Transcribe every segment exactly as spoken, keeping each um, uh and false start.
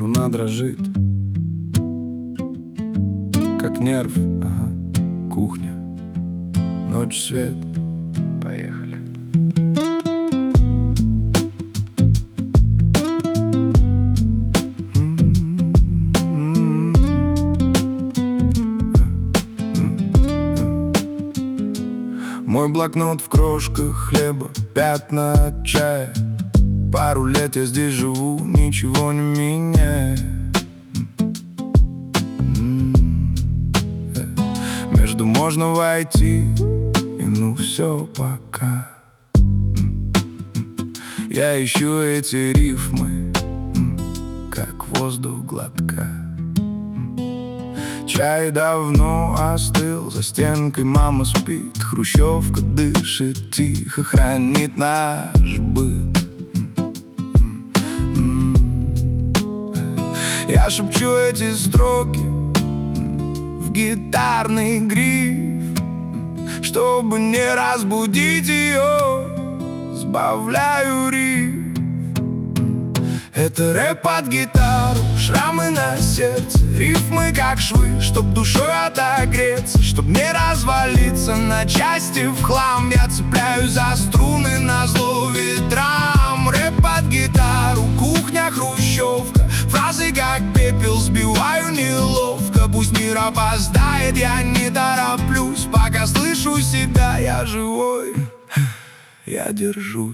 Луна дрожит, как нерв, ага, кухня, ночь, свет, поехали. Мой блокнот в крошках хлеба, пятна от чая. Пару лет я здесь живу, ничего не меняя. Между можно войти, и ну все пока. Я ищу эти рифмы, как воздух глотка. Чай давно остыл, за стенкой мама спит. Хрущевка дышит тихо, хранит наш быт. Я шепчу эти строки в гитарный гриф, чтобы не разбудить ее, сбавляю риф. Это рэп под гитару, шрамы на сердце, рифмы как швы, чтоб душой отогреться, чтоб не развалиться на части в хлам. Я цепляюсь за струны назло ветрам. Рэп под гитару, кухня, хрущевка, фразы как пепел сбиваю неловко. Пусть мир опоздает, я не тороплюсь, пока слышу себя, я живой, я держусь.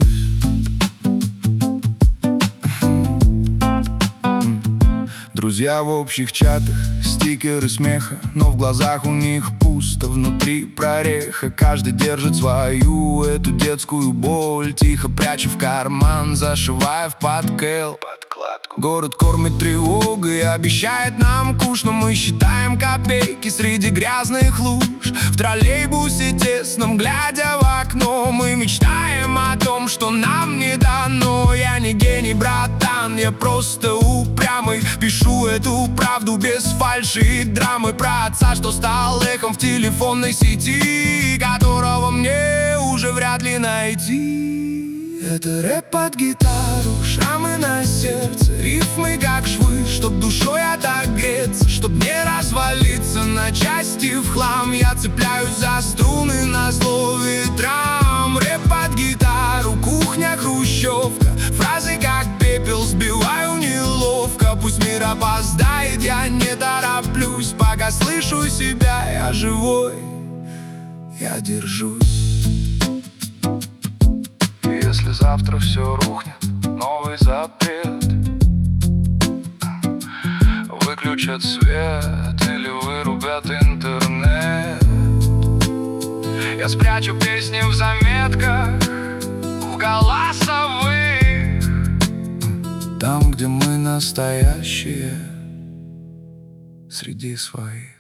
Друзья в общих чатах, стикеры смеха, но в глазах у них пусто, внутри прореха. Каждый держит свою эту детскую боль, тихо пряча в карман, зашивая в подкэл. Город кормит тревогой, обещает нам куш, но мы считаем копейки среди грязных луж. В троллейбусе тесном, глядя в окно, мы мечтаем о том, что нам не дано. Я не гений, братан, я просто упрямый. Пишу эту правду без фальши и драмы про отца, что стал эхом в телефонной сети, которого мне уже вряд ли найти. Это рэп под гитару, шрамы на сердце, рифмы как швы, чтоб душой отогреться, чтоб не развалиться на части в хлам. Я цепляюсь за струны назло ветрам. Рэп под гитару, кухня, хрущевка, фразы как пепел сбиваю неловко. Пусть мир опоздает, я не тороплюсь, пока слышу себя, я живой, я держусь. Если завтра все рухнет, новый запрет, выключат свет или вырубят интернет, я спрячу песни в заметках, в голосовых, там, где мы настоящие, среди своих.